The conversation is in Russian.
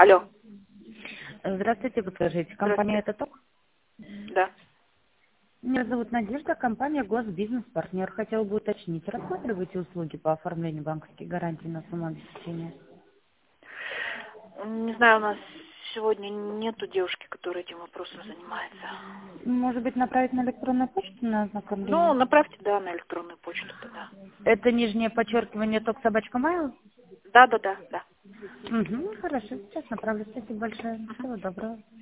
Алло. Здравствуйте, подскажите, компания Здравствуйте. «Это ТОК»? Да. Меня зовут Надежда, компания «Госбизнес-партнер». Хотела бы уточнить, рассматриваете услуги по оформлению банковских гарантий на сумму обеспечения? Не знаю, у нас сегодня нету девушки, которая этим вопросом занимается. Может быть, направить на электронную почту на Ну, ознакомление? направьте, да, на электронную почту тогда. Это нижнее подчеркивание Да. Угу, хорошо, сейчас направлю. Спасибо большое. Всего доброго.